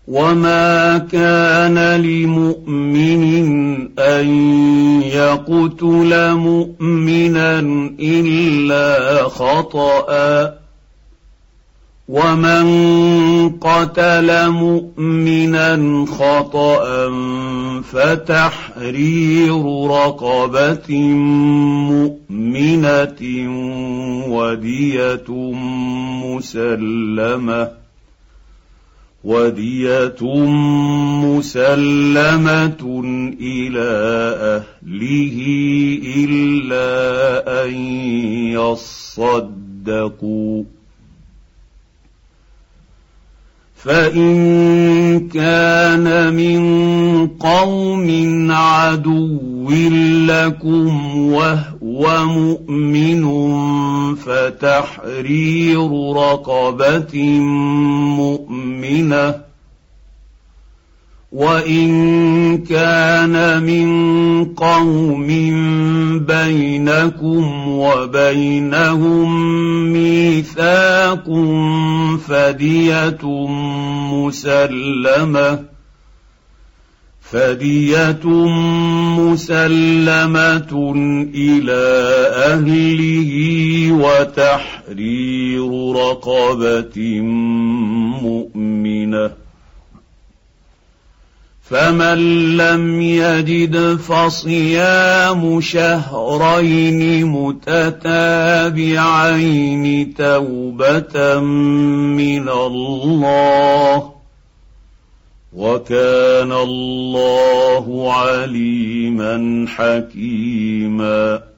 وما كان لمؤمن أن يقتل مؤمنا إلا خطأ ومن قتل مؤمنا خطأ فتحرير رقبة مؤمنة ودية مسلمة إلى أهله إلا أن يصدقوا فإن كان من قوم عدو لكم وهو مؤمن فتحرير رقبة مؤمنة وإن كان من قوم بينكم وبينهم ميثاق فدية مسلمة إلى أهله وتحرير رقبة مؤمنة فمن لم يجد فصيام شهرين متتابعين توبة من الله وكان الله عليما حكيما.